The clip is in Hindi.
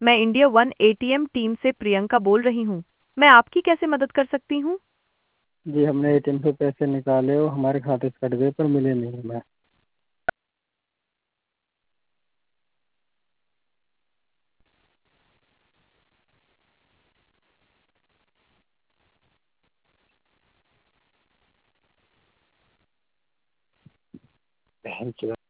मैं इंडिया वन एटीएम टीम से प्रियंका बोल रही हूँ। मैं आपकी कैसे मदद कर सकती हूँ? जी हमने एटीएम से पैसे निकाले और हमारे खाते से कट गए पर मिले नहीं हमें। बहन की